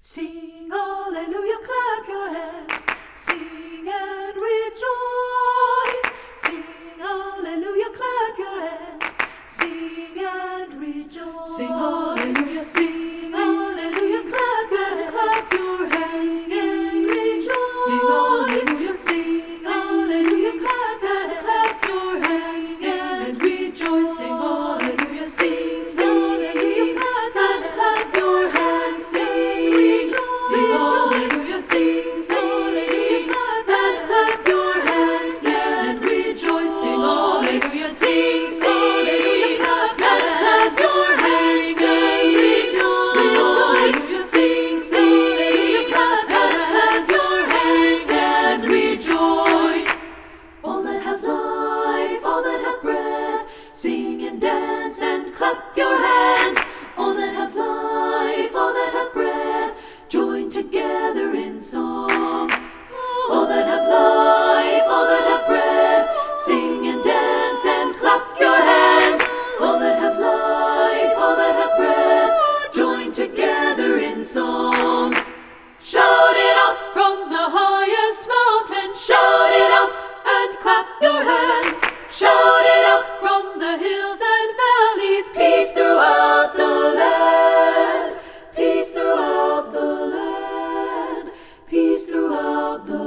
Sing hallelujah, clap your hands, sing and rejoice. Sing hallelujah, clap your hands, sing and rejoice. Sing hallelujah, sing hallelujah, clap your hands, sing and rejoice. Sing hallelujah, sing hallelujah, clap your hands, sing and rejoice. Sing hallelujah, sing hallelujah, clap your hands, sing and rejoice. Sing hallelujah, sing hallelujah, clap your hands and rejoice. Sing hallelujah, sing hallelujah, clap your hands and rejoice. Sing hallelujah, clap your hands and rejoice. All that have life, all that have breath, sing and dance and clap your hands. All that have life, all that have breath, join together in song. All that have life, all that have breath, sing and dance and clap your hands. All that have life, all that have breath, join together in song. Shout it out from the highest mountain, shout it out and clap your hands. shout it out. From the hills and valleys, Peace throughout the land, peace throughout the land, peace throughout the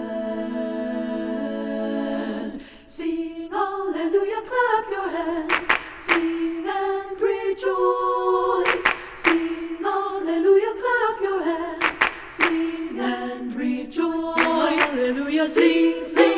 land. Sing hallelujah, clap your hands, sing and rejoice. Sing hallelujah, clap your hands, sing and rejoice. hallelujah, Sing, sing.